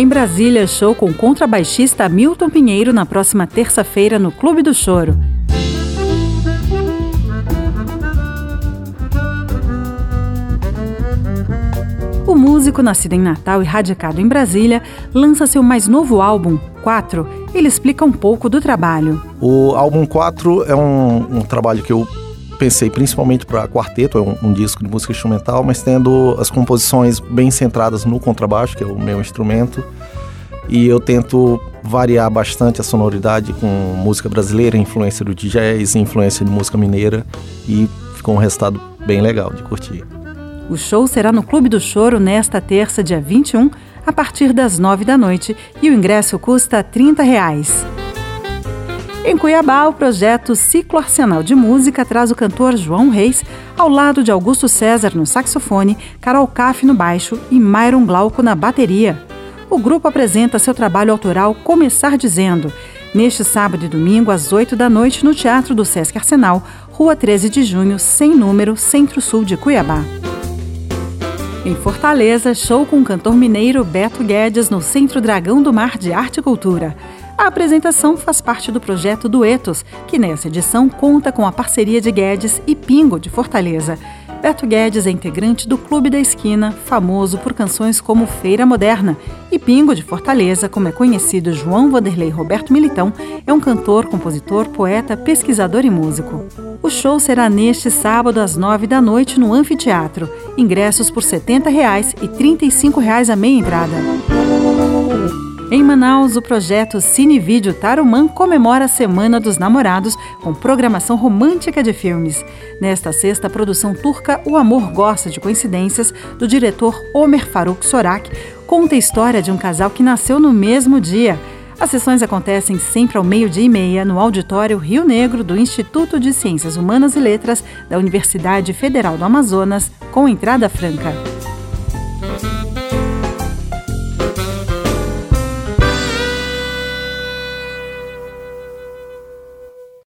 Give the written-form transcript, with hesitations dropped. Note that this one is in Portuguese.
Brasília, show com o contrabaixista Milton Pinheiro na próxima terça-feira no Clube do Choro. O músico, nascido em Natal e radicado em Brasília, lança seu mais novo álbum, 4. Ele explica um pouco do trabalho. O álbum 4 é um trabalho que eu pensei principalmente para quarteto, é um disco de música instrumental, mas tendo as composições bem centradas no contrabaixo, que é o meu instrumento, e eu tento variar bastante a sonoridade com música brasileira, influência do jazz, influência de música mineira, e ficou um resultado bem legal de curtir. O show será no Clube do Choro nesta terça, dia 21, a partir das 9 da noite, e o ingresso custa R$ 30. Em Cuiabá, o projeto Ciclo Arsenal de Música traz o cantor João Reis ao lado de Augusto César no saxofone, Carol Caff no baixo e Myron Glauco na bateria. O grupo apresenta seu trabalho autoral Começar Dizendo, neste sábado e domingo às 8 da noite no Teatro do Sesc Arsenal, Rua 13 de Junho, sem número, Centro-Sul de Cuiabá. Em Fortaleza, show com o cantor mineiro Beto Guedes no Centro Dragão do Mar de Arte e Cultura. A apresentação faz parte do projeto Duetos, que nessa edição conta com a parceria de Guedes e Pingo, de Fortaleza. Beto Guedes é integrante do Clube da Esquina, famoso por canções como Feira Moderna. E Pingo, de Fortaleza, como é conhecido João Vanderlei Roberto Militão, é um cantor, compositor, poeta, pesquisador e músico. O show será neste sábado às 9 da noite no Anfiteatro. Ingressos por R$ 70 e R$ 35 a meia entrada. Em Manaus, o projeto Cinevídeo Tarumã comemora a Semana dos Namorados com programação romântica de filmes. Nesta sexta, a produção turca O Amor Gosta de Coincidências, do diretor Omer Faruk Sorak, conta a história de um casal que nasceu no mesmo dia. As sessões acontecem sempre ao 12h30 no Auditório Rio Negro do Instituto de Ciências Humanas e Letras da Universidade Federal do Amazonas, com entrada franca.